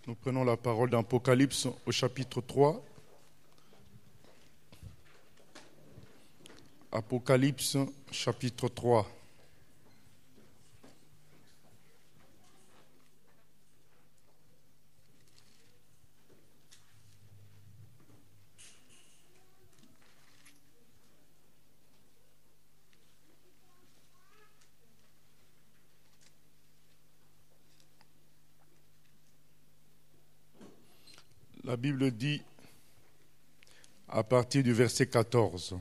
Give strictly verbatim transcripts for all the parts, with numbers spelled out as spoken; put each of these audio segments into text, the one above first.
Nous prenons la parole d'Apocalypse au chapitre trois. Apocalypse chapitre trois. La Bible dit, à partir du verset quatorze,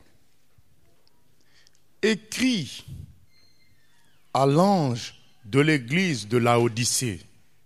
« Écris à l'ange de l'église de Laodicée,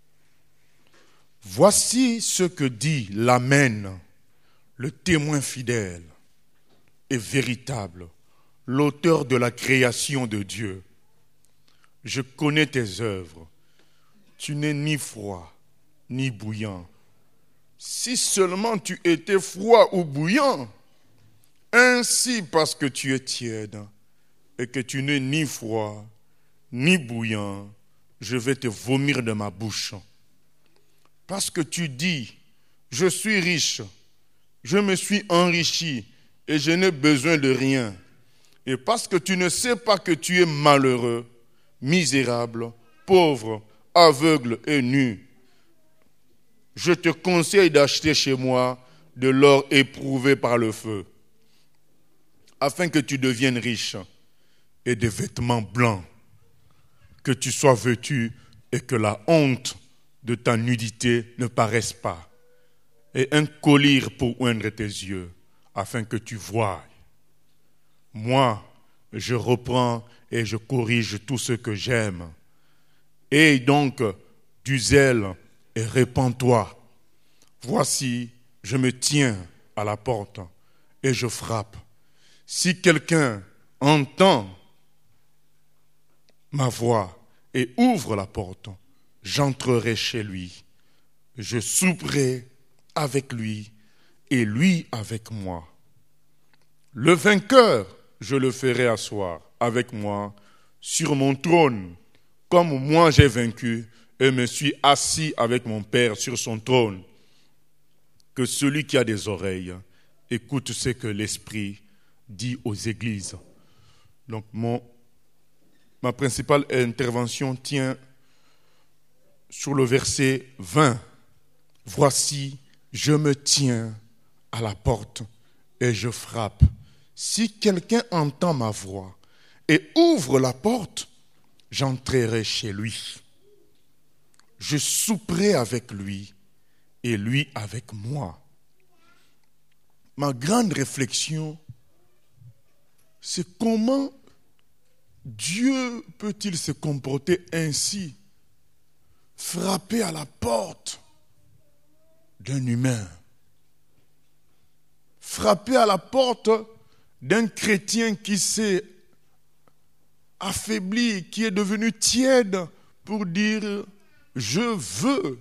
voici ce que dit l'Amen, le témoin fidèle et véritable, l'auteur de la création de Dieu. Je connais tes œuvres, tu n'es ni froid ni bouillant. Si seulement tu étais froid ou bouillant, ainsi parce que tu es tiède et que tu n'es ni froid ni bouillant, je vais te vomir de ma bouche. Parce que tu dis, je suis riche, je me suis enrichi et je n'ai besoin de rien. Et parce que tu ne sais pas que tu es malheureux, misérable, pauvre, aveugle et nu, je te conseille d'acheter chez moi de l'or éprouvé par le feu, afin que tu deviennes riche, et des vêtements blancs, que tu sois vêtu et que la honte de ta nudité ne paraisse pas, et un collier pour oindre tes yeux, afin que tu voies. Moi, je reprends et je corrige tout ce que j'aime. Aie donc du zèle et répands-toi. Voici, je me tiens à la porte et je frappe. Si quelqu'un entend ma voix et ouvre la porte, j'entrerai chez lui. Je souperai avec lui et lui avec moi. Le vainqueur, je le ferai asseoir avec moi sur mon trône, comme moi j'ai vaincu et me suis assis avec mon Père sur son trône. Que celui qui a des oreilles écoute ce que l'Esprit dit aux églises. Donc mon, ma principale intervention tient sur le verset vingt. Voici, je me tiens à la porte et je frappe. Si quelqu'un entend ma voix et ouvre la porte, j'entrerai chez lui. Je souperai avec lui et lui avec moi. Ma grande réflexion, c'est comment Dieu peut-il se comporter ainsi, frapper à la porte d'un humain, frapper à la porte d'un chrétien qui s'est affaibli, qui est devenu tiède pour dire « Je veux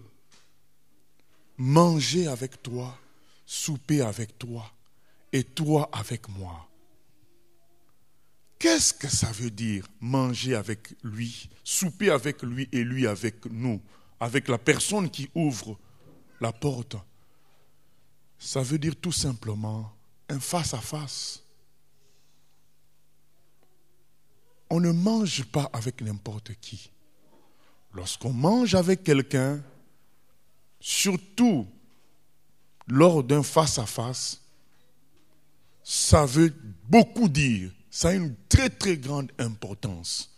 manger avec toi, souper avec toi et toi avec moi ». Qu'est-ce que ça veut dire manger avec lui, souper avec lui et lui avec nous, avec la personne qui ouvre la porte? Ça veut dire tout simplement un face-à-face. On ne mange pas avec n'importe qui. Lorsqu'on mange avec quelqu'un, surtout lors d'un face-à-face, ça veut beaucoup dire. Ça a une très très grande importance.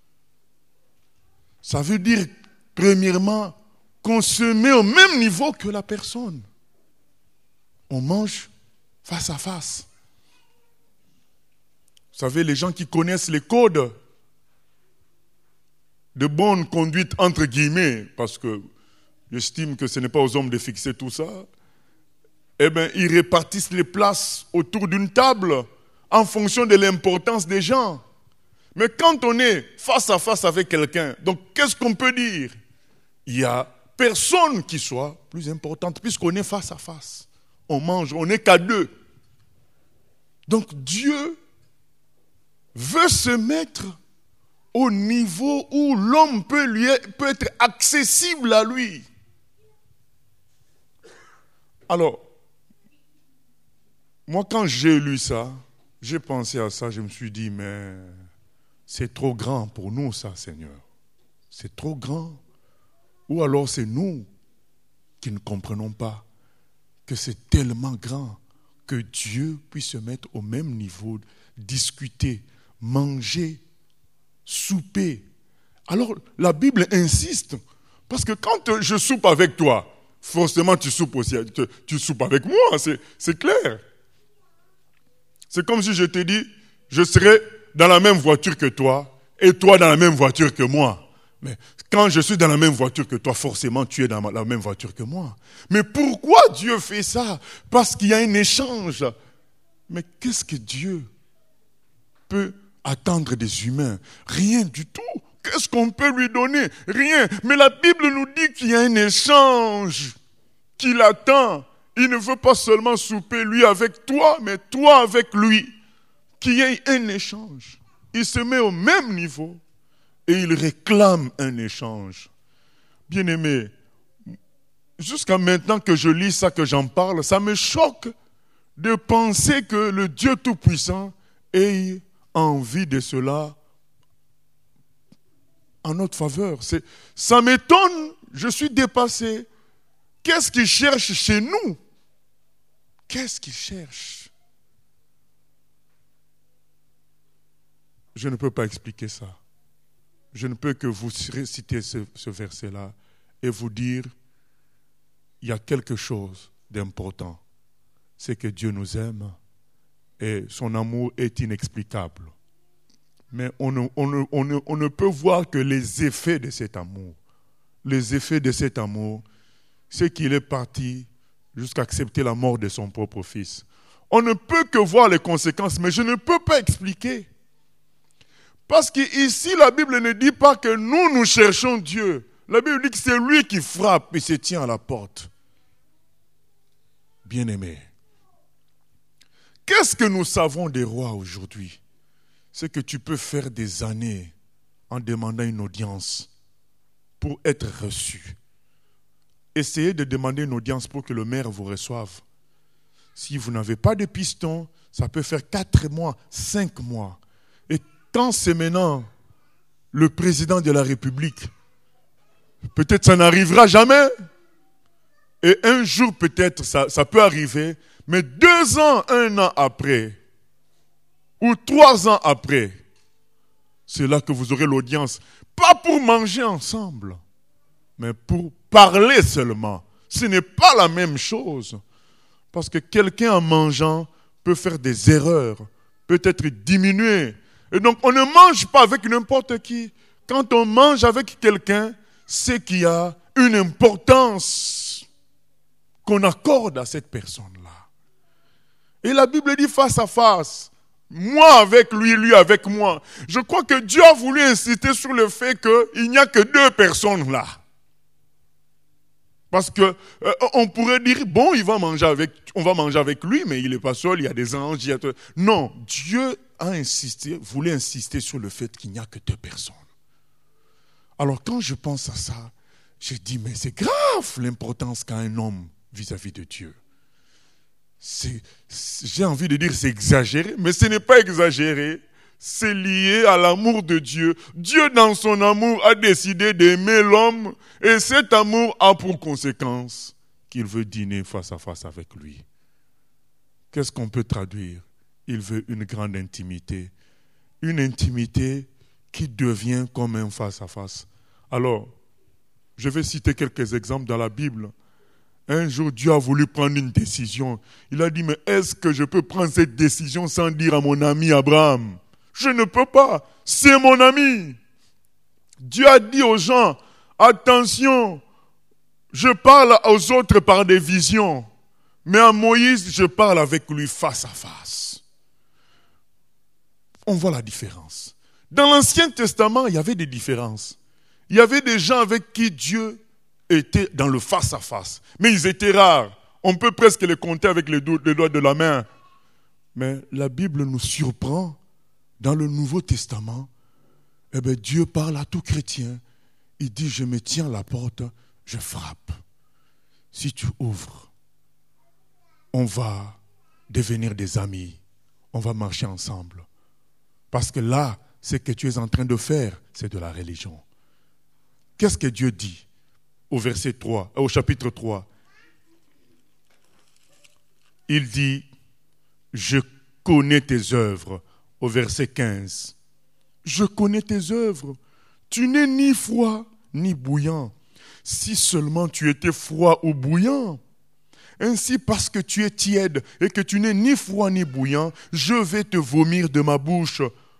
Ça veut dire, premièrement, qu'on se met au même niveau que la personne. On mange face à face. Vous savez, les gens qui connaissent les codes de bonne conduite, entre guillemets, parce que j'estime que ce n'est pas aux hommes de fixer tout ça, eh bien, ils répartissent les places autour d'une table en fonction de l'importance des gens. Mais quand on est face à face avec quelqu'un, donc qu'est-ce qu'on peut dire? Il n'y a personne qui soit plus importante puisqu'on est face à face. On mange, on n'est qu'à deux. Donc Dieu veut se mettre au niveau où l'homme peut, lui, peut être accessible à lui. Alors, moi quand j'ai lu ça, j'ai pensé à ça, je me suis dit, mais c'est trop grand pour nous ça, Seigneur. C'est trop grand. Ou alors c'est nous qui ne comprenons pas que c'est tellement grand que Dieu puisse se mettre au même niveau, discuter, manger, souper. Alors la Bible insiste, parce que quand je soupe avec toi, forcément tu soupes aussi, tu, tu soupes avec moi, c'est, c'est clair. C'est comme si je te dis, je serai dans la même voiture que toi, et toi dans la même voiture que moi. Mais quand je suis dans la même voiture que toi, forcément tu es dans la même voiture que moi. Mais pourquoi Dieu fait ça? Parce qu'il y a un échange. Mais qu'est-ce que Dieu peut attendre des humains? Rien du tout. Qu'est-ce qu'on peut lui donner? Rien. Mais la Bible nous dit qu'il y a un échange qu'il attend. Il ne veut pas seulement souper lui avec toi, mais toi avec lui. Qu'il y ait un échange. Il se met au même niveau. Et il réclame un échange. Bien-aimé, jusqu'à maintenant que je lis ça, que j'en parle, ça me choque de penser que le Dieu Tout-Puissant ait envie de cela en notre faveur. C'est, ça m'étonne, je suis dépassé. Qu'est-ce qu'il cherche chez nous? Qu'est-ce qu'il cherche? Je ne peux pas expliquer ça. Je ne peux que vous réciter ce, ce verset-là et vous dire, il y a quelque chose d'important. C'est que Dieu nous aime et son amour est inexplicable. Mais on ne, on ne, on ne, on ne peut voir que les effets de cet amour. Les effets de cet amour, c'est qu'il est parti jusqu'à accepter la mort de son propre fils. On ne peut que voir les conséquences, mais je ne peux pas expliquer. Parce qu'ici, la Bible ne dit pas que nous, nous cherchons Dieu. La Bible dit que c'est lui qui frappe et se tient à la porte. Bien-aimés, qu'est-ce que nous savons des rois aujourd'hui? C'est que tu peux faire des années en demandant une audience pour être reçu. Essayez de demander une audience pour que le maire vous reçoive. Si vous n'avez pas de piston, ça peut faire quatre mois, cinq mois. Et quand c'est maintenant le président de la République, peut-être ça n'arrivera jamais. Et un jour peut-être ça, ça peut arriver, mais deux ans, un an après, ou trois ans après, c'est là que vous aurez l'audience. Pas pour manger ensemble, mais pour parler seulement. Ce n'est pas la même chose. Parce que quelqu'un en mangeant peut faire des erreurs, peut être diminué. Et donc on ne mange pas avec n'importe qui. Quand on mange avec quelqu'un, c'est qu'il y a une importance qu'on accorde à cette personne-là. Et la Bible dit face à face. Moi avec lui, lui avec moi. Je crois que Dieu a voulu insister sur le fait qu'il n'y a que deux personnes là. Parce que euh, on pourrait dire, bon, il va manger avec, on va manger avec lui, mais il n'est pas seul, il y a des anges. Il y a... Non, Dieu a insisté, voulait insister sur le fait qu'il n'y a que deux personnes. Alors quand je pense à ça, je dis, mais c'est grave l'importance qu'a un homme vis-à-vis de Dieu. C'est, c'est, j'ai envie de dire c'est exagéré, mais ce n'est pas exagéré. C'est lié à l'amour de Dieu. Dieu, dans son amour, a décidé d'aimer l'homme et cet amour a pour conséquence qu'il veut dîner face à face avec lui. Qu'est-ce qu'on peut traduire? Il veut une grande intimité. Une intimité qui devient comme un face à face. Alors, je vais citer quelques exemples dans la Bible. Un jour, Dieu a voulu prendre une décision. Il a dit, mais est-ce que je peux prendre cette décision sans dire à mon ami Abraham? Je ne peux pas. C'est mon ami. Dieu a dit aux gens, attention, je parle aux autres par des visions, mais à Moïse, je parle avec lui face à face. On voit la différence. Dans l'Ancien Testament, il y avait des différences. Il y avait des gens avec qui Dieu était dans le face à face, mais ils étaient rares. On peut presque les compter avec les doigts de la main. Mais la Bible nous surprend. Dans le Nouveau Testament, eh bien, Dieu parle à tout chrétien. Il dit, je me tiens à la porte, je frappe. Si tu ouvres, on va devenir des amis. On va marcher ensemble. Parce que là, ce que tu es en train de faire, c'est de la religion. Qu'est-ce que Dieu dit au verset trois, au chapitre trois? Il dit, je connais tes œuvres, au verset quinze. Je connais tes œuvres. Tu n'es ni froid ni bouillant. Si seulement tu étais froid ou bouillant. Ainsi, parce que tu es tiède et que tu n'es ni froid ni bouillant, je vais te vomir de ma bouche.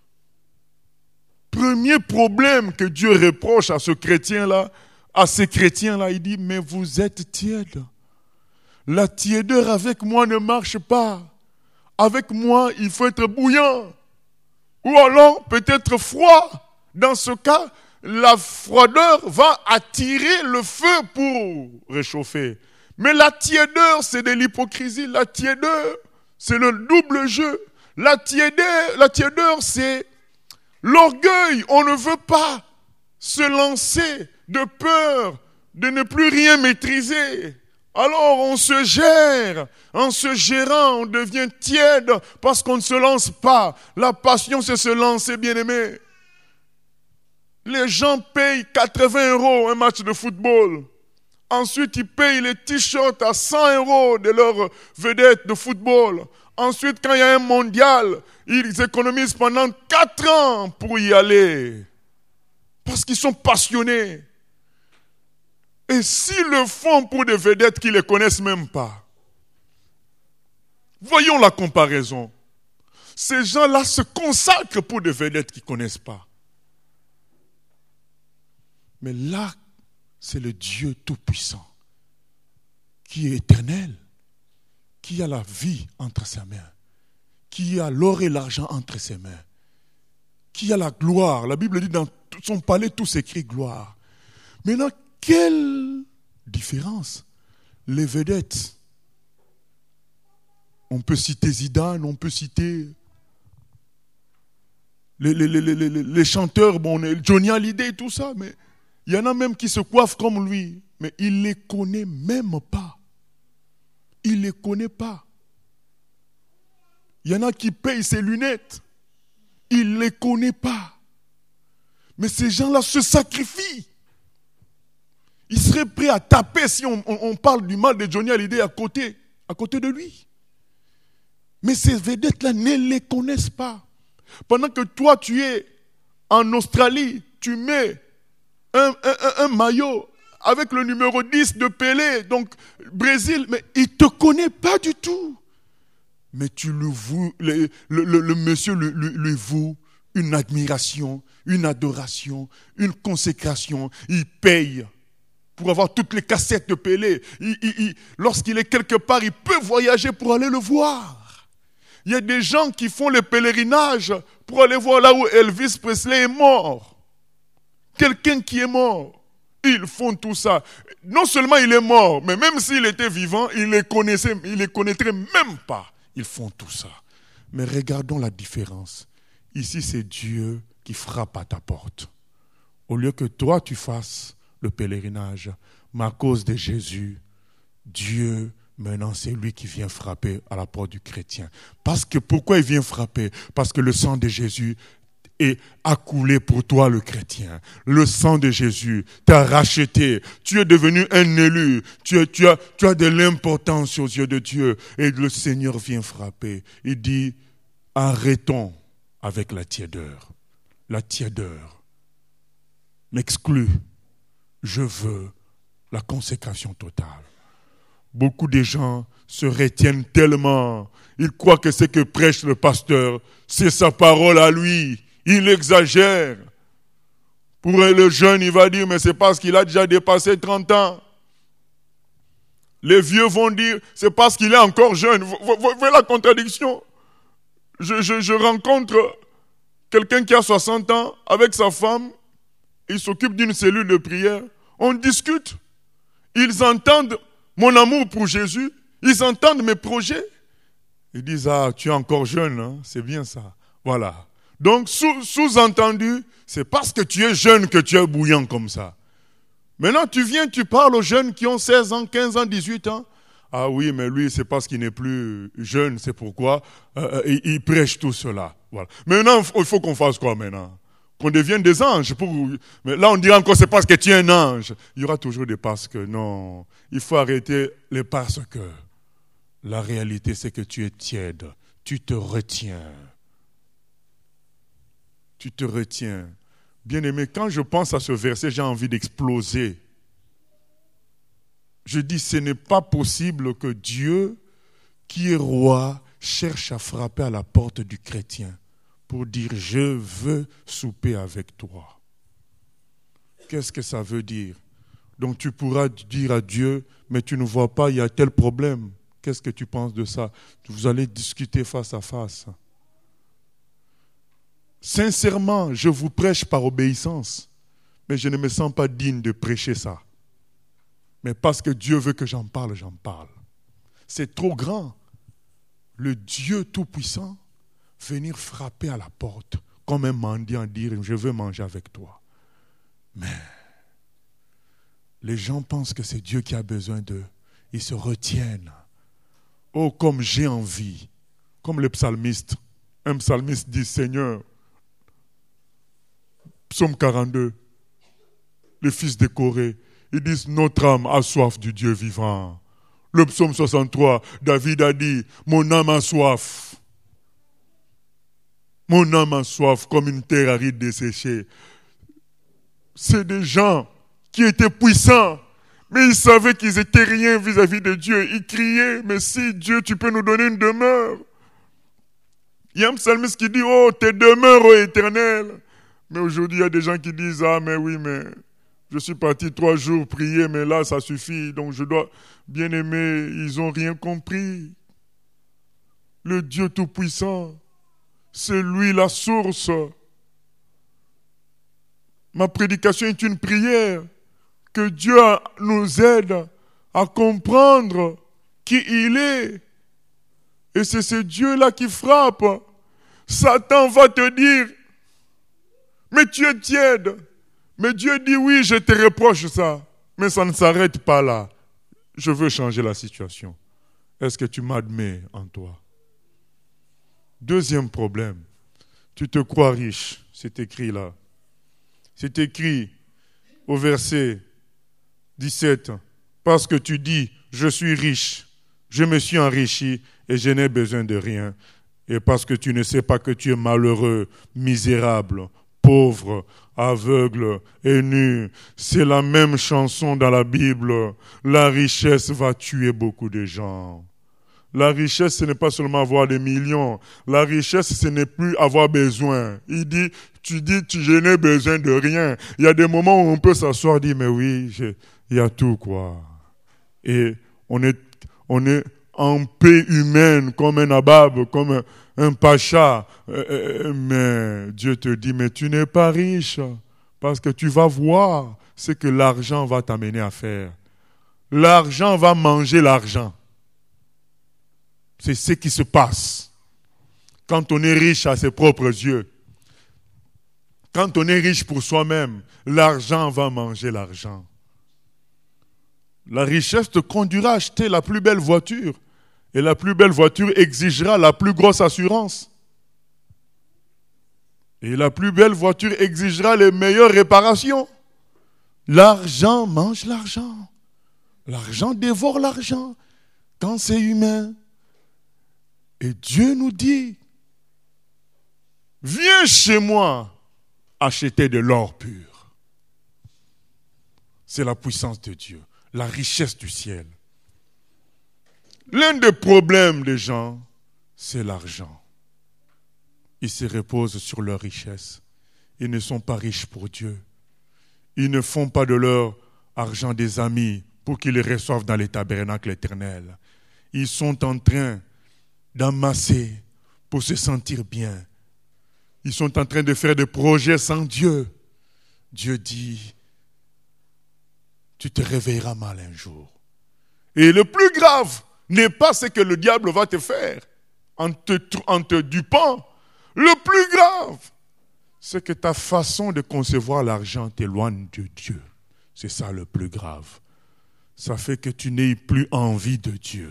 Premier problème que Dieu reproche à ce chrétien-là, à ces chrétiens-là, il dit, mais vous êtes tiède. La tiédeur avec moi ne marche pas. Avec moi, il faut être bouillant. Ou alors, peut-être froid. Dans ce cas, la froideur va attirer le feu pour réchauffer. Mais la tiédeur, c'est de l'hypocrisie. La tiédeur, c'est le double jeu. La tiédeur, la tiédeur, c'est l'orgueil. On ne veut pas se lancer de peur de ne plus rien maîtriser. Alors on se gère. En se gérant, on devient tiède parce qu'on ne se lance pas. La passion, c'est se lancer, bien-aimé. Les gens payent quatre-vingts euros un match de football. Ensuite, ils payent les t-shirts à cent euros de leur vedette de football. Ensuite, quand il y a un mondial, ils économisent pendant quatre ans pour y aller. Parce qu'ils sont passionnés. Et s'ils le font pour des vedettes qui ne les connaissent même pas. Voyons la comparaison. Ces gens-là se consacrent pour des vedettes qu'ils ne connaissent pas. Mais là, c'est le Dieu Tout-Puissant, qui est éternel, qui a la vie entre ses mains, qui a l'or et l'argent entre ses mains, qui a la gloire. La Bible dit dans son palais tout s'écrit gloire. Maintenant, quelle différence? Les vedettes, on peut citer Zidane, on peut citer les, les, les, les, les chanteurs, bon, Johnny Hallyday, tout ça, mais il y en a même qui se coiffent comme lui, mais il ne les connaît même pas. Il ne les connaît pas. Il y en a qui payent ses lunettes. Il ne les connaît pas. Mais ces gens-là se sacrifient. Ils seraient prêts à taper si on, on, on parle du mal de Johnny Hallyday à côté, à côté de lui. Mais ces vedettes-là ne les connaissent pas. Pendant que toi, tu es en Australie, tu mets Un, un, un maillot avec le numéro dix de Pelé, donc Brésil, mais il ne te connaît pas du tout. Mais tu le voues, le, le, le, le monsieur lui, lui, lui voue une admiration, une adoration, une consécration. Il paye pour avoir toutes les cassettes de Pelé. Il, il, il, lorsqu'il est quelque part, il peut voyager pour aller le voir. Il y a des gens qui font le pèlerinage pour aller voir là où Elvis Presley est mort. Quelqu'un qui est mort, ils font tout ça. Non seulement il est mort, mais même s'il était vivant, il les connaissait, il les connaîtrait même pas. Ils font tout ça. Mais regardons la différence. Ici, c'est Dieu qui frappe à ta porte. Au lieu que toi, tu fasses le pèlerinage, mais à cause de Jésus, Dieu, maintenant, c'est lui qui vient frapper à la porte du chrétien. Parce que, pourquoi il vient frapper? Parce que le sang de Jésus et a coulé pour toi le chrétien. Le sang de Jésus t'a racheté. Tu es devenu un élu. Tu, es, tu, as, tu as de l'importance aux yeux de Dieu. Et le Seigneur vient frapper. Il dit, arrêtons avec la tiédeur. La tiédeur m'exclut. Je veux la consécration totale. Beaucoup de gens se retiennent tellement. Ils croient que ce que prêche le pasteur, c'est sa parole à lui. Il exagère. Pour le jeune, il va dire, mais c'est parce qu'il a déjà dépassé trente ans. Les vieux vont dire, c'est parce qu'il est encore jeune. Vous voyez la contradiction? Je, je, je rencontre quelqu'un qui a soixante ans avec sa femme. Il s'occupe d'une cellule de prière. On discute. Ils entendent mon amour pour Jésus. Ils entendent mes projets. Ils disent, ah, tu es encore jeune, hein? C'est bien ça. Voilà. Donc, sous, sous-entendu, c'est parce que tu es jeune que tu es bouillant comme ça. Maintenant, tu viens, tu parles aux jeunes qui ont seize ans, quinze ans, dix-huit ans. Ah oui, mais lui, c'est parce qu'il n'est plus jeune, c'est pourquoi euh, il, il prêche tout cela. Voilà. Maintenant, il faut qu'on fasse quoi maintenant? Qu'on devienne des anges. Pour... Mais là, on dira encore, c'est parce que tu es un ange. Il y aura toujours des parce que. Non, il faut arrêter les parce que. La réalité, c'est que tu es tiède. Tu te retiens. Tu te retiens. Bien-aimé, quand je pense à ce verset, j'ai envie d'exploser. Je dis, ce n'est pas possible que Dieu, qui est roi, cherche à frapper à la porte du chrétien pour dire, je veux souper avec toi. Qu'est-ce que ça veut dire? Donc tu pourras dire à Dieu, mais tu ne vois pas, il y a tel problème. Qu'est-ce que tu penses de ça? Vous allez discuter face à face. Sincèrement, je vous prêche par obéissance, mais je ne me sens pas digne de prêcher ça. Mais parce que Dieu veut que j'en parle, j'en parle. C'est trop grand. Le Dieu Tout-Puissant, venir frapper à la porte comme un mendiant, dire « je veux manger avec toi ». Mais les gens pensent que c'est Dieu qui a besoin d'eux. Ils se retiennent. Oh, comme j'ai envie. Comme le psalmiste. Un psalmiste dit « Seigneur », psaume quarante-deux, les fils de Corée, ils disent, notre âme a soif du Dieu vivant. Le psaume soixante-trois, David a dit, mon âme a soif. Mon âme a soif comme une terre aride desséchée. C'est des gens qui étaient puissants, mais ils savaient qu'ils étaient rien vis-à-vis de Dieu. Ils criaient, mais si Dieu, tu peux nous donner une demeure. Il y a un psalmiste qui dit, oh, tes demeures, ô Éternel. Mais aujourd'hui, il y a des gens qui disent, ah, mais oui, mais je suis parti trois jours prier, mais là, ça suffit. Donc, je dois, bien aimer, ils n'ont rien compris. Le Dieu Tout-Puissant, c'est lui la source. Ma prédication est une prière. Que Dieu nous aide à comprendre qui il est. Et c'est ce Dieu-là qui frappe. Satan va te dire, mais tu es tiède. Mais Dieu dit, oui, je te reproche ça. Mais ça ne s'arrête pas là. Je veux changer la situation. Est-ce que tu m'admets en toi? Deuxième problème. Tu te crois riche. C'est écrit là. C'est écrit au verset dix-sept. Parce que tu dis, je suis riche. Je me suis enrichi et je n'ai besoin de rien. Et parce que tu ne sais pas que tu es malheureux, misérable, pauvre, aveugle et nu. C'est la même chanson dans la Bible. La richesse va tuer beaucoup de gens. La richesse, ce n'est pas seulement avoir des millions. La richesse, ce n'est plus avoir besoin. Il dit, tu dis, tu, je n'ai besoin de rien. Il y a des moments où on peut s'asseoir et dire, mais oui, je, il y a tout, quoi. Et on est, on est en paix humaine, comme un nabab, comme un, un pacha. Euh, mais Dieu te dit, mais tu n'es pas riche. Parce que tu vas voir ce que l'argent va t'amener à faire. L'argent va manger l'argent. C'est ce qui se passe. Quand on est riche à ses propres yeux, quand on est riche pour soi-même, l'argent va manger l'argent. La richesse te conduira à acheter la plus belle voiture. Et la plus belle voiture exigera la plus grosse assurance. Et la plus belle voiture exigera les meilleures réparations. L'argent mange l'argent. L'argent dévore l'argent. Quand c'est humain. Et Dieu nous dit, viens chez moi acheter de l'or pur. C'est la puissance de Dieu, la richesse du ciel. L'un des problèmes des gens, c'est l'argent. Ils se reposent sur leur richesse. Ils ne sont pas riches pour Dieu. Ils ne font pas de leur argent des amis pour qu'ils les reçoivent dans les tabernacles éternels. Ils sont en train d'amasser pour se sentir bien. Ils sont en train de faire des projets sans Dieu. Dieu dit, tu te réveilleras mal un jour. Et le plus grave n'est pas ce que le diable va te faire en te, en te dupant. Le plus grave, c'est que ta façon de concevoir l'argent t'éloigne de Dieu. C'est ça le plus grave. ça fait que tu n'aies plus envie de Dieu.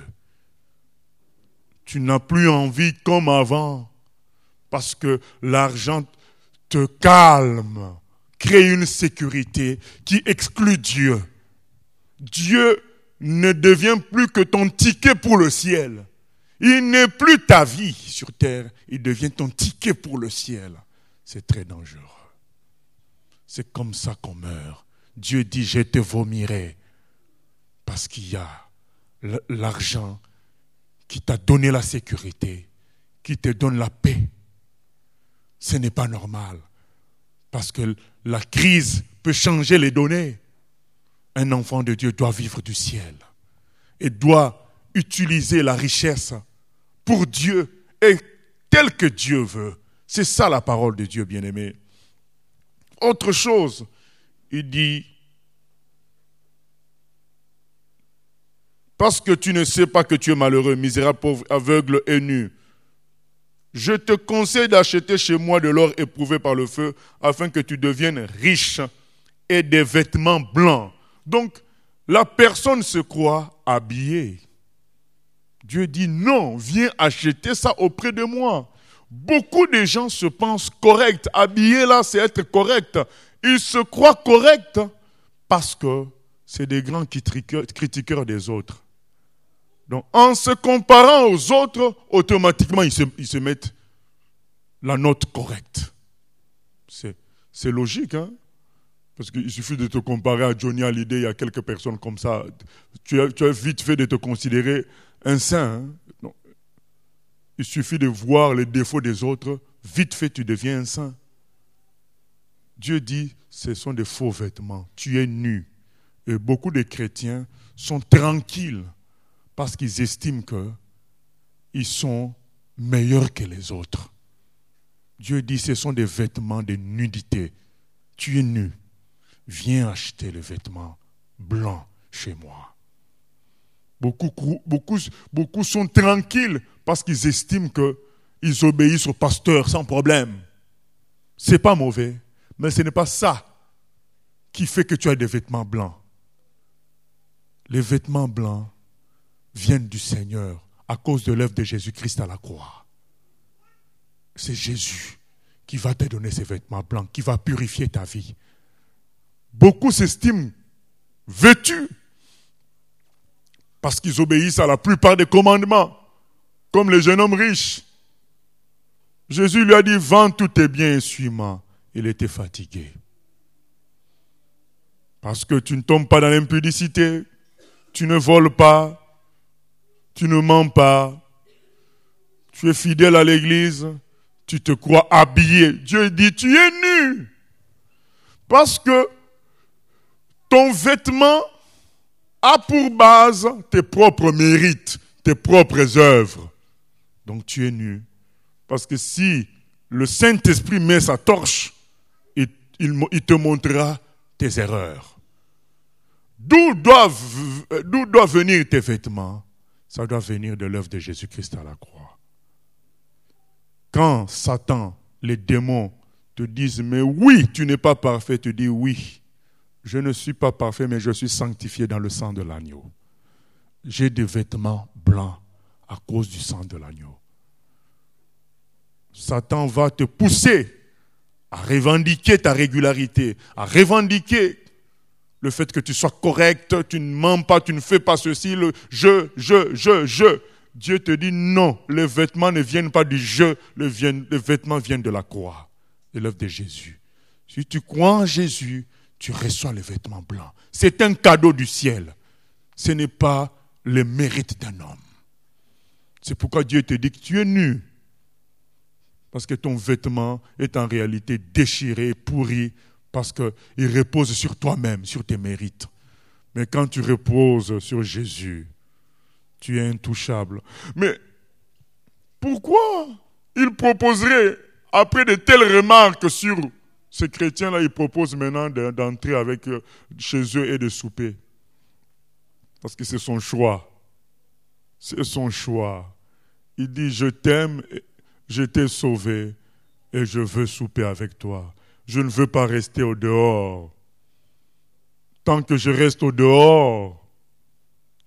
Tu n'as plus envie comme avant, parce que l'argent te calme, crée une sécurité qui exclut Dieu. Dieu ne devient plus que ton ticket pour le ciel. Il n'est plus ta vie sur terre, il devient ton ticket pour le ciel. C'est très dangereux. C'est comme ça qu'on meurt. Dieu dit, je te vomirai, parce qu'il y a l'argent qui t'a donné la sécurité, qui te donne la paix. Ce n'est pas normal, parce que la crise peut changer les données. Un enfant de Dieu doit vivre du ciel et doit utiliser la richesse pour Dieu et tel que Dieu veut. C'est ça la parole de Dieu, bien-aimé. Autre chose, il dit, parce que tu ne sais pas que tu es malheureux, misérable, pauvre, aveugle et nu, je te conseille d'acheter chez moi de l'or éprouvé par le feu, afin que tu deviennes riche et des vêtements blancs. Donc, la personne se croit habillée. Dieu dit non, viens acheter ça auprès de moi. Beaucoup de gens se pensent corrects. Habiller là, c'est être correct. Ils se croient corrects parce que c'est des grands critiqueurs des autres. Donc, en se comparant aux autres, automatiquement, ils se, ils se mettent la note correcte. C'est, c'est logique, hein? Parce qu'il suffit de te comparer à Johnny Hallyday, il y a quelques personnes comme ça. Tu as, tu as vite fait de te considérer un saint. Hein? Non. Il suffit de voir les défauts des autres, vite fait tu deviens un saint. Dieu dit, ce sont des faux vêtements, tu es nu. Et beaucoup de chrétiens sont tranquilles parce qu'ils estiment qu'ils sont meilleurs que les autres. Dieu dit, ce sont des vêtements de nudité. Tu es nu. Viens acheter le vêtement blanc chez moi. Beaucoup, beaucoup, beaucoup sont tranquilles parce qu'ils estiment qu'ils obéissent au pasteur sans problème. Ce n'est pas mauvais, mais ce n'est pas ça qui fait que tu as des vêtements blancs. Les vêtements blancs viennent du Seigneur à cause de l'œuvre de Jésus-Christ à la croix. C'est Jésus qui va te donner ces vêtements blancs, qui va purifier ta vie. Beaucoup s'estiment vêtus parce qu'ils obéissent à la plupart des commandements, comme le jeune homme riche. Jésus lui a dit, vends tous tes biens et suis-moi. Il était fatigué. Parce que tu ne tombes pas dans l'impudicité, tu ne voles pas, tu ne mens pas, tu es fidèle à l'église, tu te crois habillé. Dieu dit, tu es nu. Parce que ton vêtement a pour base tes propres mérites, tes propres œuvres. Donc tu es nu. Parce que si le Saint-Esprit met sa torche, il, il, il te montrera tes erreurs. D'où doivent, d'où doivent venir tes vêtements? Ça doit venir de l'œuvre de Jésus-Christ à la croix. Quand Satan, les démons te disent, mais oui, tu n'es pas parfait, tu dis oui. Je ne suis pas parfait, mais je suis sanctifié dans le sang de l'agneau. J'ai des vêtements blancs à cause du sang de l'agneau. Satan va te pousser à revendiquer ta régularité, à revendiquer le fait que tu sois correct, tu ne mens pas, tu ne fais pas ceci, le je, je, je, je. Dieu te dit non, les vêtements ne viennent pas du je, les, viennent, les vêtements viennent de la croix, de l'œuvre de Jésus. Si tu crois en Jésus, tu reçois les vêtements blancs. C'est un cadeau du ciel. Ce n'est pas le mérite d'un homme. C'est pourquoi Dieu te dit que tu es nu. Parce que ton vêtement est en réalité déchiré, pourri, parce qu'il repose sur toi-même, sur tes mérites. Mais quand tu reposes sur Jésus, tu es intouchable. Mais pourquoi il proposerait, après de telles remarques sur ces chrétiens-là, il propose maintenant d'entrer avec eux, chez eux et de souper? Parce que c'est son choix. C'est son choix. Il dit, je t'aime, je t'ai sauvé et je veux souper avec toi. Je ne veux pas rester au dehors. Tant que je reste au dehors,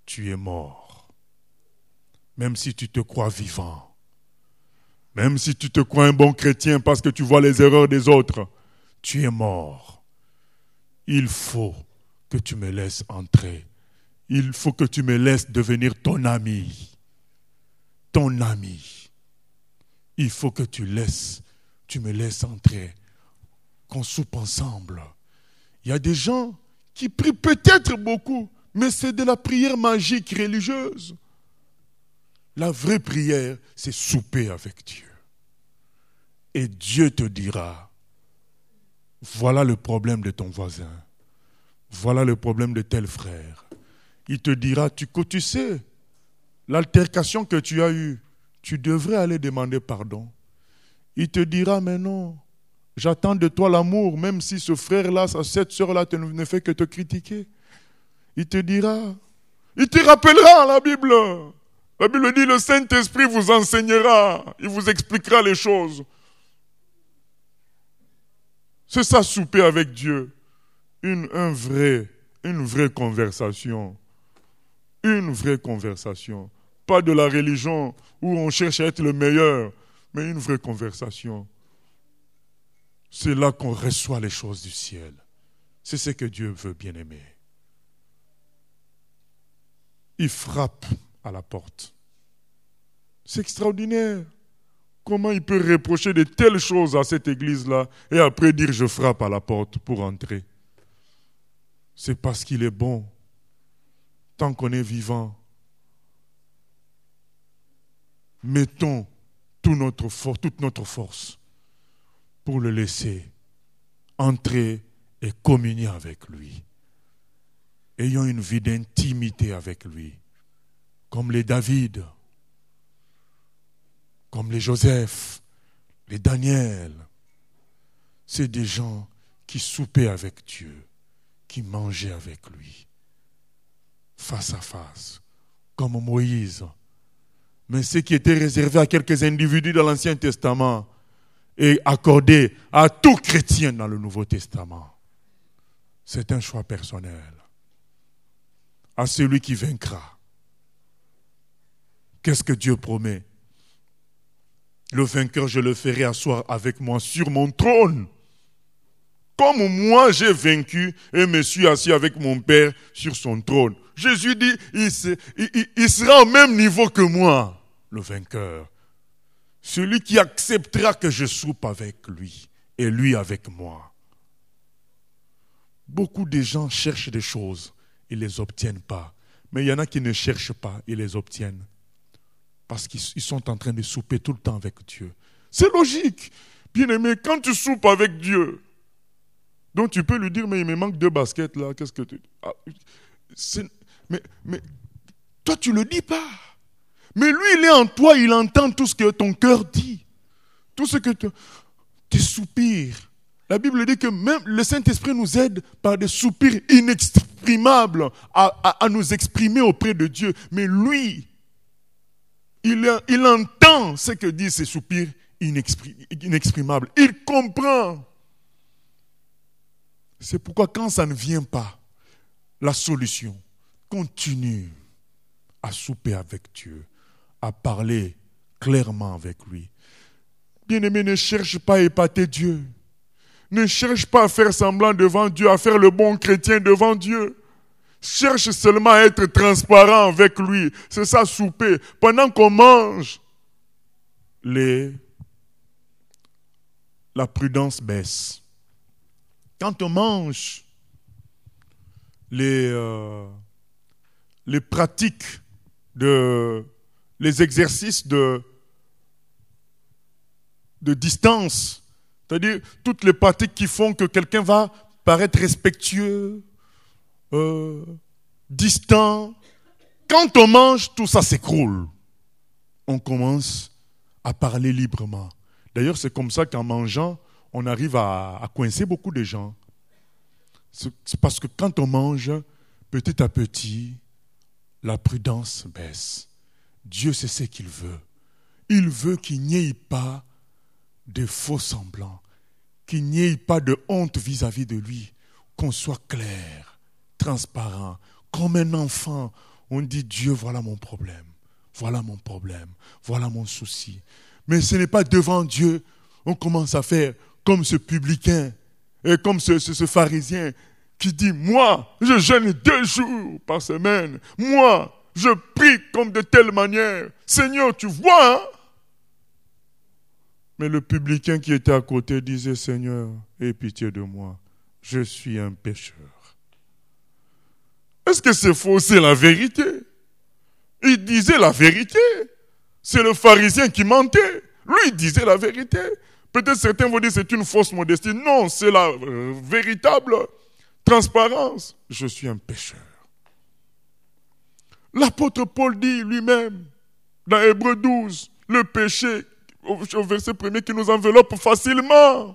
tu es mort. Même si tu te crois vivant, même si tu te crois un bon chrétien parce que tu vois les erreurs des autres, tu es mort. Il faut que tu me laisses entrer. Il faut que tu me laisses devenir ton ami. Ton ami. Il faut que tu laisses, tu me laisses entrer. Qu'on soupe ensemble. Il y a des gens qui prient peut-être beaucoup, mais c'est de la prière magique religieuse. La vraie prière, c'est souper avec Dieu. Et Dieu te dira, voilà le problème de ton voisin. Voilà le problème de tel frère. Il te dira, tu, tu sais, l'altercation que tu as eue, tu devrais aller demander pardon. Il te dira, mais non, j'attends de toi l'amour, même si ce frère-là, cette sœur-là ne fait que te critiquer. Il te dira, il te rappellera la Bible. La Bible dit, le Saint-Esprit vous enseignera, il vous expliquera les choses. C'est ça, souper avec Dieu. Une, un vrai, une vraie conversation. Une vraie conversation. Pas de la religion où on cherche à être le meilleur, mais une vraie conversation. C'est là qu'on reçoit les choses du ciel. C'est ce que Dieu veut, bien-aimé. Il frappe à la porte. C'est extraordinaire. Comment il peut reprocher de telles choses à cette église-là et après dire je frappe à la porte pour entrer? C'est parce qu'il est bon. Tant qu'on est vivant, mettons tout notre for- toute notre force pour le laisser entrer et communier avec lui. Ayons une vie d'intimité avec lui, comme les David, comme les Joseph, les Daniel. C'est des gens qui soupaient avec Dieu, qui mangeaient avec lui, face à face, comme Moïse. Mais ce qui était réservé à quelques individus dans l'Ancien Testament est accordé à tout chrétien dans le Nouveau Testament. C'est un choix personnel. À celui qui vaincra. Qu'est-ce que Dieu promet? Le vainqueur, je le ferai asseoir avec moi sur mon trône. Comme moi j'ai vaincu et me suis assis avec mon Père sur son trône. Jésus dit, il, se, il, il sera au même niveau que moi, le vainqueur. Celui qui acceptera que je soupe avec lui et lui avec moi. Beaucoup de gens cherchent des choses, ils ne les obtiennent pas. Mais il y en a qui ne cherchent pas, ils les obtiennent. Parce qu'ils sont en train de souper tout le temps avec Dieu. C'est logique. Bien-aimé, quand tu soupes avec Dieu, donc tu peux lui dire, mais il me manque deux baskets là, qu'est-ce que tu... Ah, mais, mais toi tu ne le dis pas. Mais lui il est en toi, il entend tout ce que ton cœur dit. Tout ce que te, tes soupirs. La Bible dit que même le Saint-Esprit nous aide par des soupirs inexprimables à, à, à nous exprimer auprès de Dieu. Mais lui, il, il entend ce que disent ces soupirs inexprimables. Il comprend. C'est pourquoi quand ça ne vient pas, la solution, continue à souper avec Dieu, à parler clairement avec lui. Bien-aimé, ne cherche pas à épater Dieu. Ne cherche pas à faire semblant devant Dieu, à faire le bon chrétien devant Dieu. Cherche seulement à être transparent avec lui. C'est ça, souper. Pendant qu'on mange, les... la prudence baisse. Quand on mange, les, euh, les pratiques, de, les exercices de, de distance, c'est-à-dire toutes les pratiques qui font que quelqu'un va paraître respectueux, euh, distant. Quand on mange, tout ça s'écroule. On commence à parler librement. D'ailleurs, c'est comme ça qu'en mangeant, on arrive à, à coincer beaucoup de gens. C'est, c'est parce que quand on mange, petit à petit, la prudence baisse. Dieu sait ce qu'il veut. Il veut qu'il n'y ait pas de faux semblants, qu'il n'y ait pas de honte vis-à-vis de lui, qu'on soit clair, transparent, comme un enfant On dit, Dieu, voilà mon problème, voilà mon problème, voilà mon souci. Mais ce n'est pas devant Dieu, on commence à faire comme ce publicain, et comme ce, ce, ce pharisien qui dit, moi, je jeûne deux jours par semaine, moi, je prie comme de telle manière. Seigneur, tu vois, hein? Mais le publicain qui était à côté disait, Seigneur, aie pitié de moi, je suis un pécheur. Est-ce que c'est faux? C'est la vérité. Il disait la vérité. C'est le pharisien qui mentait. Lui, il disait la vérité. Peut-être certains vont dire que c'est une fausse modestie. Non, c'est la euh, véritable transparence. Je suis un pécheur. L'apôtre Paul dit lui-même, dans Hébreux douze, le péché, au verset premier, qui nous enveloppe facilement.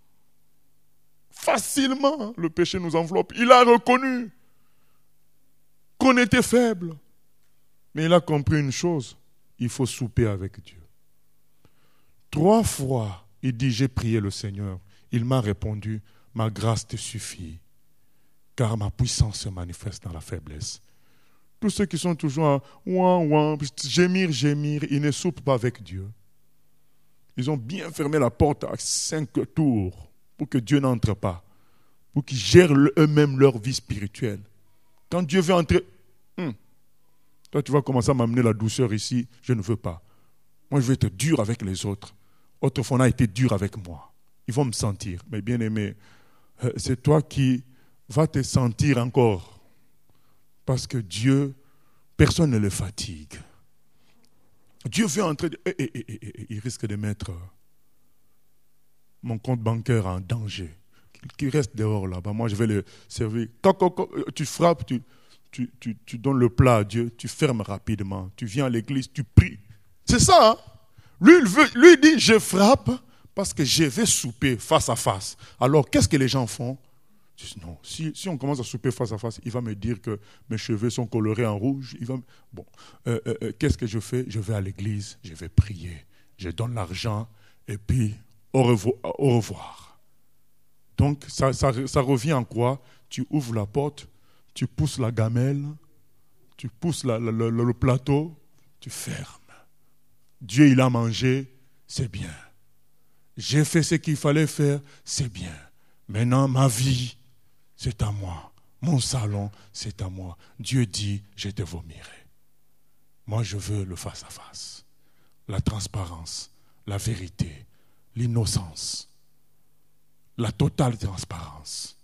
Facilement, le péché nous enveloppe. Il a reconnu qu'on était faible. Mais il a compris une chose, il faut souper avec Dieu. Trois fois, il dit, j'ai prié le Seigneur. Il m'a répondu, ma grâce te suffit, car ma puissance se manifeste dans la faiblesse. Tous ceux qui sont toujours à ouin, ouin, gémir, gémir, ils ne soupent pas avec Dieu. Ils ont bien fermé la porte à cinq tours pour que Dieu n'entre pas, pour qu'ils gèrent eux-mêmes leur vie spirituelle. Quand Dieu veut entrer, hum, toi tu vas commencer à m'amener la douceur ici, je ne veux pas. Moi je vais être dur avec les autres. Autrefois on a été dur avec moi. Ils vont me sentir. Mais bien aimé, c'est toi qui vas te sentir encore. Parce que Dieu, personne ne le fatigue. Dieu veut entrer, eh, eh, eh, eh, il risque de mettre mon compte bancaire en danger. Qu'il reste dehors là-bas, moi je vais le servir. Quand, quand, quand tu frappes, tu, tu, tu, tu donnes le plat à Dieu, tu fermes rapidement. Tu viens à l'église, tu pries. C'est ça, hein? Lui, il veut, lui il dit, je frappe parce que je vais souper face à face. Alors, qu'est-ce que les gens font? Je dis, non, si, si on commence à souper face à face, il va me dire que mes cheveux sont colorés en rouge. Il va, bon, euh, euh, qu'est-ce que je fais? Je vais à l'église, je vais prier, je donne l'argent et puis au revoir. Au revoir. Donc, ça, ça, ça revient en quoi? Tu ouvres la porte, tu pousses la gamelle, tu pousses la, la, la, le plateau, tu fermes. Dieu, il a mangé, c'est bien. J'ai fait ce qu'il fallait faire, c'est bien. Maintenant, ma vie, c'est à moi. Mon salon, c'est à moi. Dieu dit, je te vomirai. Moi, je veux le face-à-face. La transparence, la vérité, l'innocence. La totale transparence.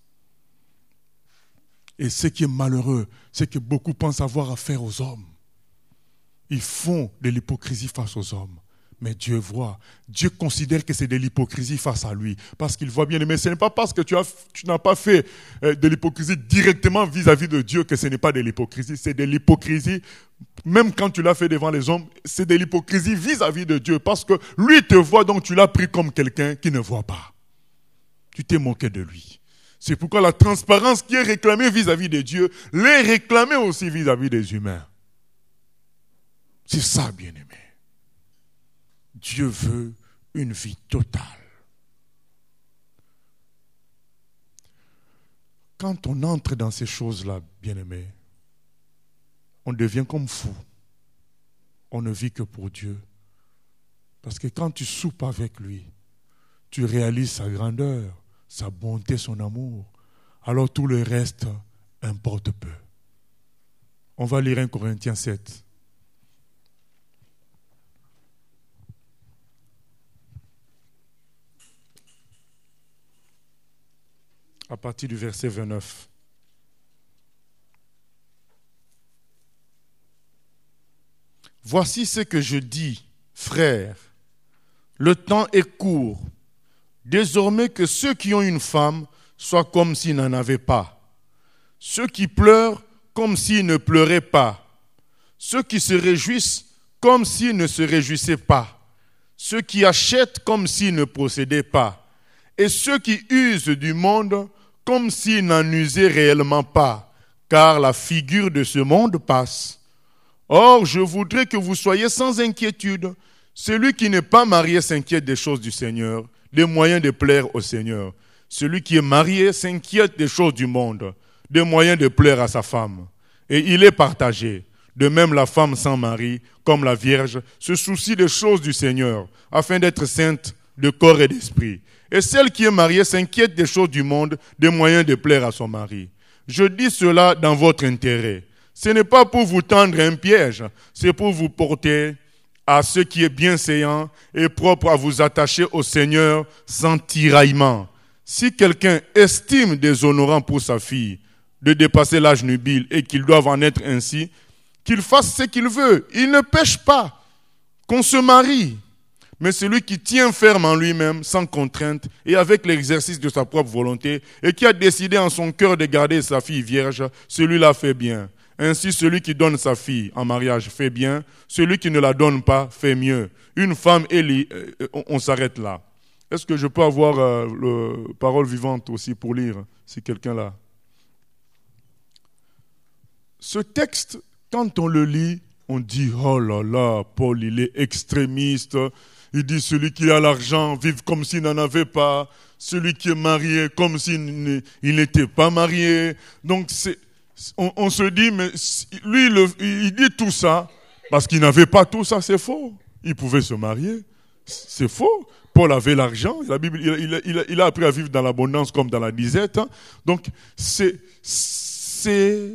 Et ce qui est malheureux, c'est que beaucoup pensent avoir affaire aux hommes. Ils font de l'hypocrisie face aux hommes. Mais Dieu voit. Dieu considère que c'est de l'hypocrisie face à lui. Parce qu'il voit bien. Mais ce n'est pas parce que tu, as, tu n'as pas fait de l'hypocrisie directement vis-à-vis de Dieu que ce n'est pas de l'hypocrisie. C'est de l'hypocrisie, même quand tu l'as fait devant les hommes, c'est de l'hypocrisie vis-à-vis de Dieu. Parce que lui te voit, donc tu l'as pris comme quelqu'un qui ne voit pas. Tu t'es moqué de lui. C'est pourquoi la transparence qui est réclamée vis-à-vis de Dieu l'est réclamée aussi vis-à-vis des humains. C'est ça, bien-aimé. Dieu veut une vie totale. Quand on entre dans ces choses-là, bien-aimé, on devient comme fou. On ne vit que pour Dieu. Parce que quand tu soupes avec lui, tu réalises sa grandeur, sa bonté, son amour. Alors tout le reste importe peu. On va lire un Corinthiens sept. À partir du verset vingt-neuf. Voici ce que je dis, frères. Le temps est court. Désormais que ceux qui ont une femme soient comme s'ils n'en avaient pas. Ceux qui pleurent comme s'ils ne pleuraient pas. Ceux qui se réjouissent comme s'ils ne se réjouissaient pas. Ceux qui achètent comme s'ils ne possédaient pas. Et ceux qui usent du monde comme s'ils n'en usaient réellement pas, car la figure de ce monde passe. Or, je voudrais que vous soyez sans inquiétude. Celui qui n'est pas marié s'inquiète des choses du Seigneur, des moyens de plaire au Seigneur. Celui qui est marié s'inquiète des choses du monde, des moyens de plaire à sa femme. Et il est partagé. De même, la femme sans mari, comme la Vierge, se soucie des choses du Seigneur, afin d'être sainte de corps et d'esprit. Et celle qui est mariée s'inquiète des choses du monde, des moyens de plaire à son mari. Je dis cela dans votre intérêt. Ce n'est pas pour vous tendre un piège, c'est pour vous porter à ce qui est bienséant et propre à vous attacher au Seigneur sans tiraillement. Si quelqu'un estime déshonorant pour sa fille de dépasser l'âge nubile et qu'il doive en être ainsi, qu'il fasse ce qu'il veut. Il ne pêche pas qu'on se marie. Mais celui qui tient ferme en lui-même, sans contrainte, et avec l'exercice de sa propre volonté, et qui a décidé en son cœur de garder sa fille vierge, celui-là fait bien. Ainsi, celui qui donne sa fille en mariage fait bien, celui qui ne la donne pas fait mieux. Une femme, Élie, on, on s'arrête là. Est-ce que je peux avoir euh, le parole vivante aussi pour lire, si quelqu'un l'a? Ce texte, quand on le lit, on dit, oh là là, Paul, il est extrémiste. Il dit, celui qui a l'argent, vive comme s'il n'en avait pas. Celui qui est marié, comme s'il n'était pas marié. Donc, c'est, on, on se dit, mais lui, le, il dit tout ça parce qu'il n'avait pas tout ça, c'est faux. Il pouvait se marier, c'est faux. Paul avait l'argent, la Bible, il, il, il, il a appris à vivre dans l'abondance comme dans la disette. Donc, c'est, c'est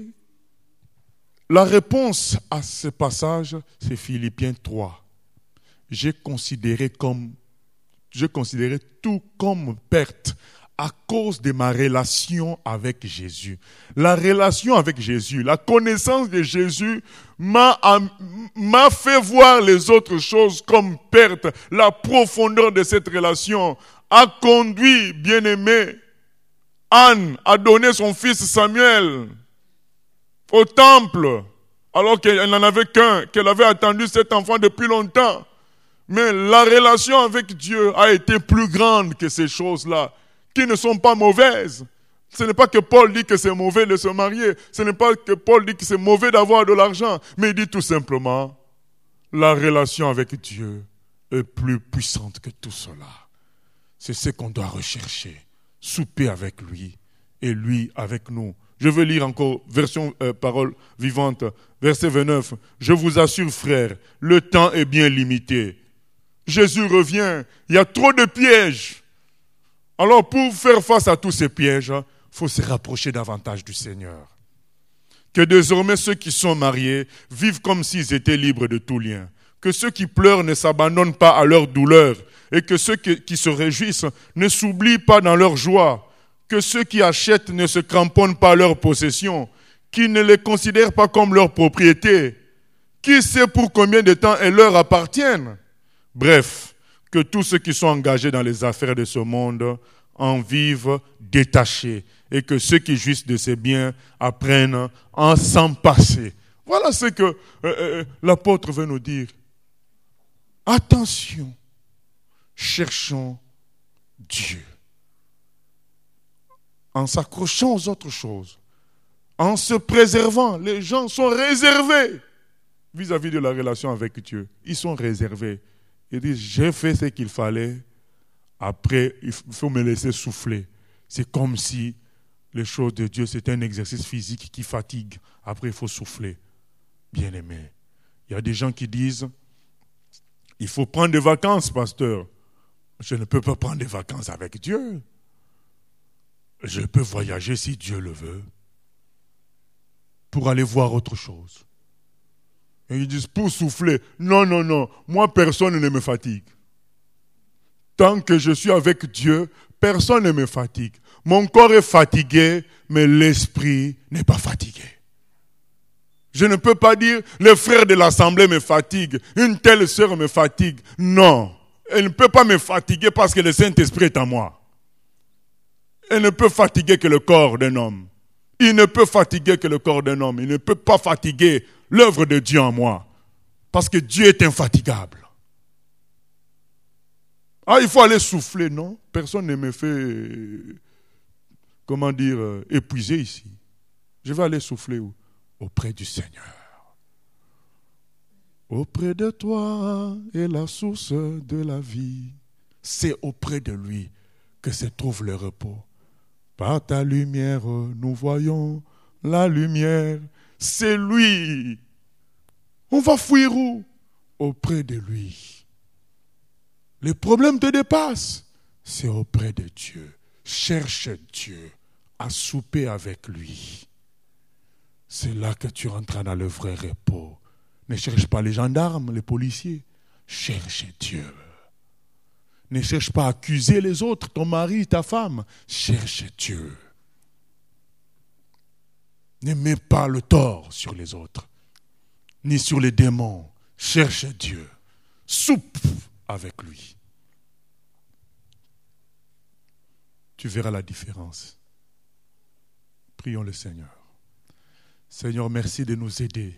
la réponse à ce passage, c'est Philippiens trois. J'ai considéré comme, j'ai considéré tout comme perte à cause de ma relation avec Jésus. La relation avec Jésus, la connaissance de Jésus m'a, m'a fait voir les autres choses comme perte. La profondeur de cette relation a conduit, bien-aimé, Anne à donner son fils Samuel au temple, alors qu'elle n'en avait qu'un, qu'elle avait attendu cet enfant depuis longtemps. Mais la relation avec Dieu a été plus grande que ces choses-là, qui ne sont pas mauvaises. Ce n'est pas que Paul dit que c'est mauvais de se marier, ce n'est pas que Paul dit que c'est mauvais d'avoir de l'argent, mais il dit tout simplement, la relation avec Dieu est plus puissante que tout cela. C'est ce qu'on doit rechercher, souper avec lui et lui avec nous. Je veux lire encore, version euh, parole vivante, verset vingt-neuf. Je vous assure, frères, le temps est bien limité. Jésus revient, il y a trop de pièges. Alors pour faire face à tous ces pièges, il faut se rapprocher davantage du Seigneur. Que désormais ceux qui sont mariés vivent comme s'ils étaient libres de tout lien. Que ceux qui pleurent ne s'abandonnent pas à leur douleur et que ceux qui, qui se réjouissent ne s'oublient pas dans leur joie. Que ceux qui achètent ne se cramponnent pas à leur possession, qu'ils ne les considèrent pas comme leur propriété. Qui sait pour combien de temps elles leur appartiennent? Bref, que tous ceux qui sont engagés dans les affaires de ce monde en vivent détachés et que ceux qui jouissent de ces biens apprennent à s'en passer. Voilà ce que euh, euh, l'apôtre veut nous dire. Attention, cherchons Dieu. En s'accrochant aux autres choses, en se préservant, les gens sont réservés vis-à-vis de la relation avec Dieu. Ils sont réservés. Ils disent, j'ai fait ce qu'il fallait, après il faut me laisser souffler. C'est comme si les choses de Dieu, c'est un exercice physique qui fatigue. Après, il faut souffler. Bien aimé. Il y a des gens qui disent, il faut prendre des vacances, pasteur. Je ne peux pas prendre des vacances avec Dieu. Je peux voyager si Dieu le veut, pour aller voir autre chose. Et ils disent, pour souffler, non, non, non, moi personne ne me fatigue. Tant que je suis avec Dieu, personne ne me fatigue. Mon corps est fatigué, mais l'esprit n'est pas fatigué. Je ne peux pas dire, les frères de l'assemblée me fatiguent, une telle sœur me fatigue. Non, elle ne peut pas me fatiguer parce que le Saint-Esprit est en moi. Elle ne peut fatiguer que le corps d'un homme. Il ne peut fatiguer que le corps d'un homme. Il ne peut pas fatiguer l'œuvre de Dieu en moi. Parce que Dieu est infatigable. Ah, il faut aller souffler, non? Personne ne me fait, comment dire, épuiser ici. Je vais aller souffler où? Auprès du Seigneur. Auprès de toi est la source de la vie. C'est auprès de lui que se trouve le repos. Par ta lumière, nous voyons la lumière. C'est lui vas fuir où? Auprès de lui. Les problèmes te dépassent. C'est auprès de Dieu. Cherche Dieu. À souper avec lui. C'est là que tu rentreras dans le vrai repos. Ne cherche pas les gendarmes, les policiers. Cherche Dieu. Ne cherche pas à accuser les autres, ton mari, ta femme. Cherche Dieu. Ne mets pas le tort sur les autres, ni sur les démons. Cherche Dieu. Soupe avec lui. Tu verras la différence. Prions le Seigneur. Seigneur, merci de nous aider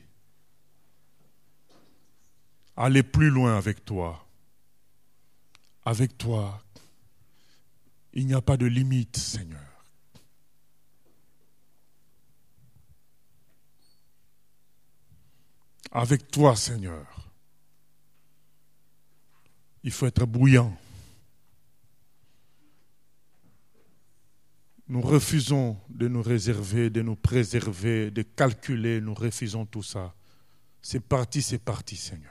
à aller plus loin avec toi. Avec toi, il n'y a pas de limite, Seigneur. Avec toi, Seigneur, il faut être bouillant. Nous refusons de nous réserver, de nous préserver, de calculer. Nous refusons tout ça. C'est parti, c'est parti, Seigneur.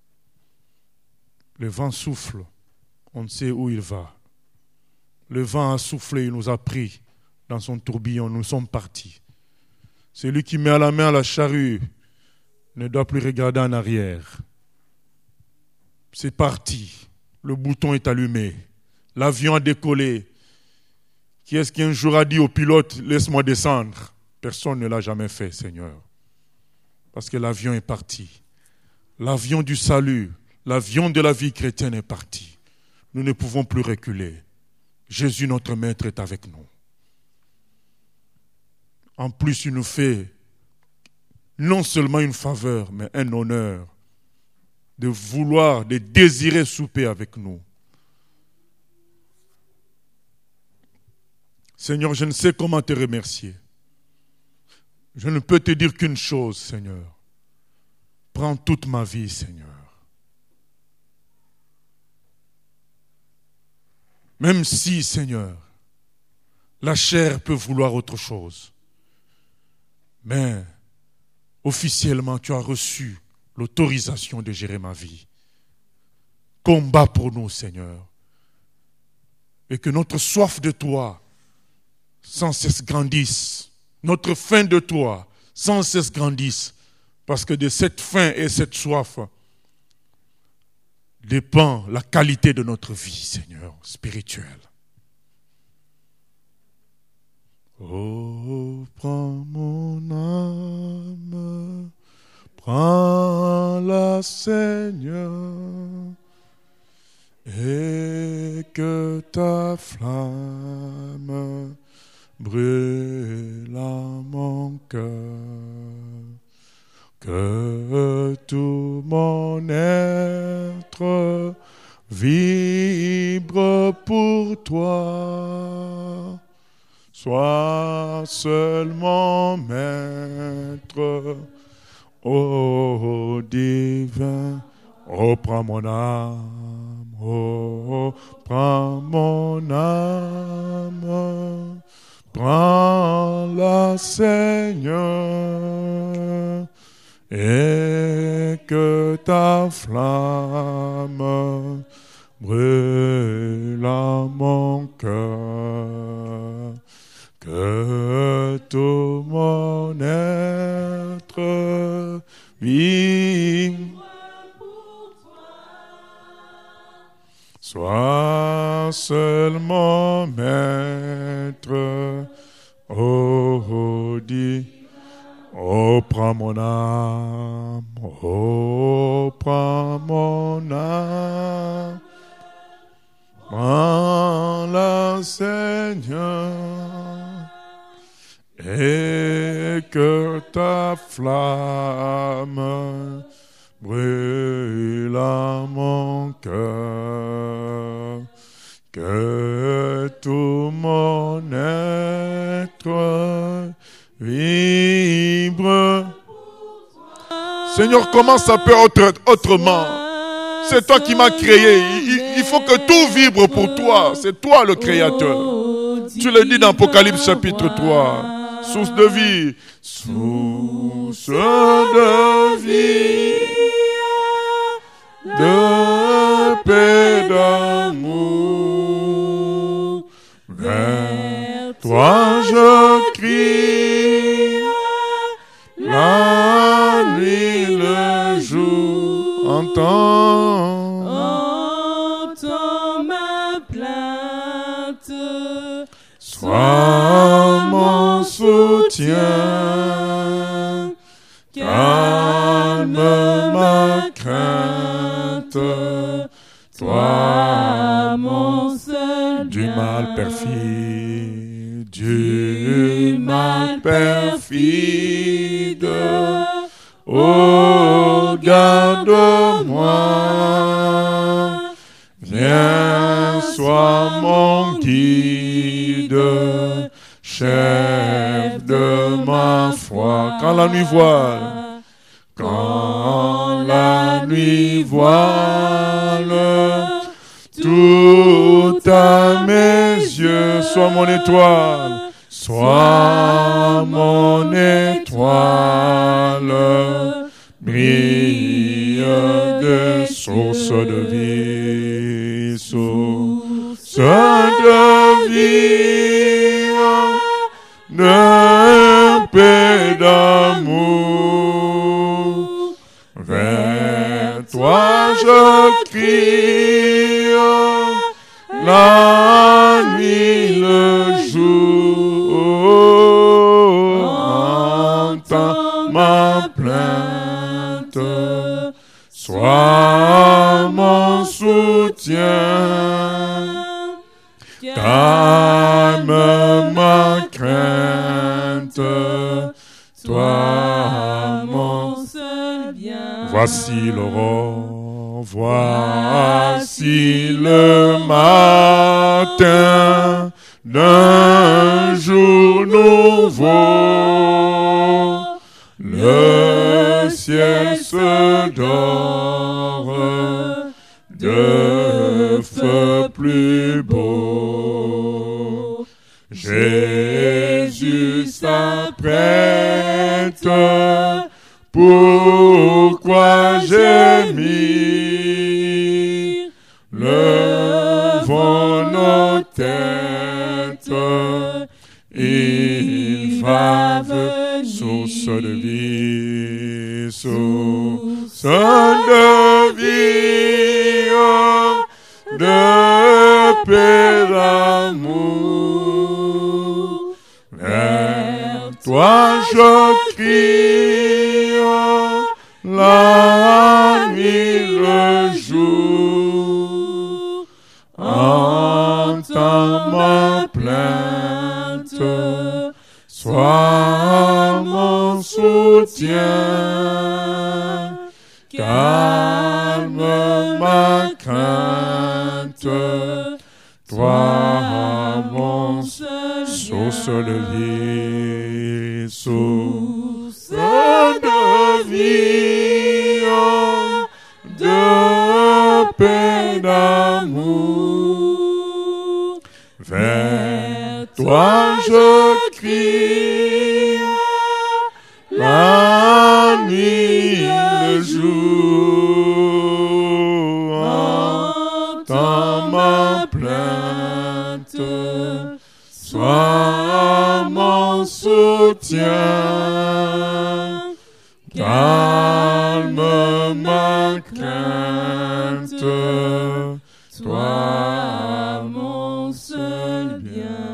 Le vent souffle, on ne sait où il va. Le vent a soufflé, il nous a pris dans son tourbillon, nous sommes partis. Celui qui met à la main à la charrue ne doit plus regarder en arrière. C'est parti. Le bouton est allumé. L'avion a décollé. Qui est-ce qui un jour a dit au pilote, laisse-moi descendre? Personne ne l'a jamais fait, Seigneur. Parce que l'avion est parti. L'avion du salut, l'avion de la vie chrétienne est parti. Nous ne pouvons plus reculer. Jésus, notre Maître, est avec nous. En plus, il nous fait non seulement une faveur, mais un honneur de vouloir, de désirer souper avec nous. Seigneur, je ne sais comment te remercier. Je ne peux te dire qu'une chose, Seigneur. Prends toute ma vie, Seigneur. Même si, Seigneur, la chair peut vouloir autre chose. Mais, officiellement, tu as reçu l'autorisation de gérer ma vie. Combat pour nous, Seigneur. Et que notre soif de toi sans cesse grandisse. Notre faim de toi sans cesse grandisse. Parce que de cette faim et cette soif dépend la qualité de notre vie, Seigneur, spirituelle. Oh, prends mon âme, prends-la, Seigneur, et que ta flamme brûle en mon cœur, que tout mon être vibre pour toi. Sois seulement maître, ô divin, oh prends mon âme, oh prends mon âme, prends-la, Seigneur, et que ta flamme brûle en mon cœur. Que tout mon être vive, sois seulement maître, oh dis, oh prends mon âme, oh prends mon âme, prends-la, Seigneur, et que ta flamme brûle en mon cœur, que tout mon être vibre. Seigneur, comment ça peut être autrement? C'est toi qui m'as créé. Il, il faut que tout vibre pour toi. C'est toi le Créateur. Tu le dis dans Apocalypse chapitre trois. Source de vie. Source de vie. jour, entends, entends ma plainte. sois mon soutien, calme ma crainte, toi mon seul du bien. mal perfide, du mal perfide. Oh, garde-moi, viens, sois mon guide, chef de ma foi. Quand la nuit voile, quand la nuit voile, tout à mes yeux, sois mon étoile. Sois mon étoile, brille de source de vie, source de vie, de paix d'amour. Vers toi je crie, la nuit, le jour. Entends ma plainte, sois mon soutien, calme ma crainte, toi mon seul bien. Voici l'aurore, voici le matin d'un jour nouveau. Le ciel se dore de feu plus beau. Jésus s'apprête, pourquoi gémir? Levons nos têtes, il va venir. Source de vie, source de vie, de paix d'amour. Vers toi je crie, la nuit, le jour. Entends ma plainte, sois mon soutien, calme ma crainte, toi mon source de vie, source de vie, de paix d'amour. Vers toi je crie, la nuit, le jour. Entends ma plainte, sois mon soutien, calme ma crainte, toi mon seul bien.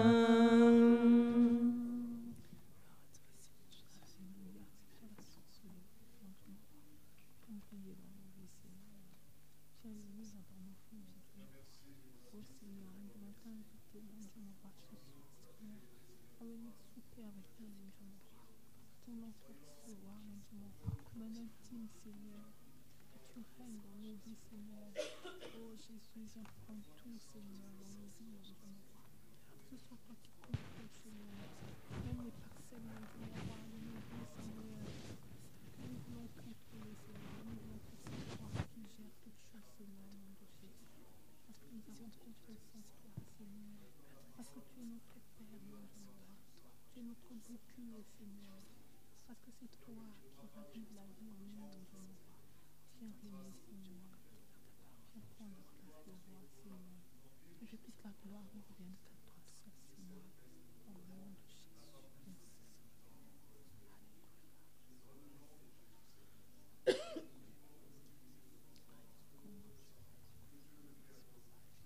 Que je puisse la gloire revienne.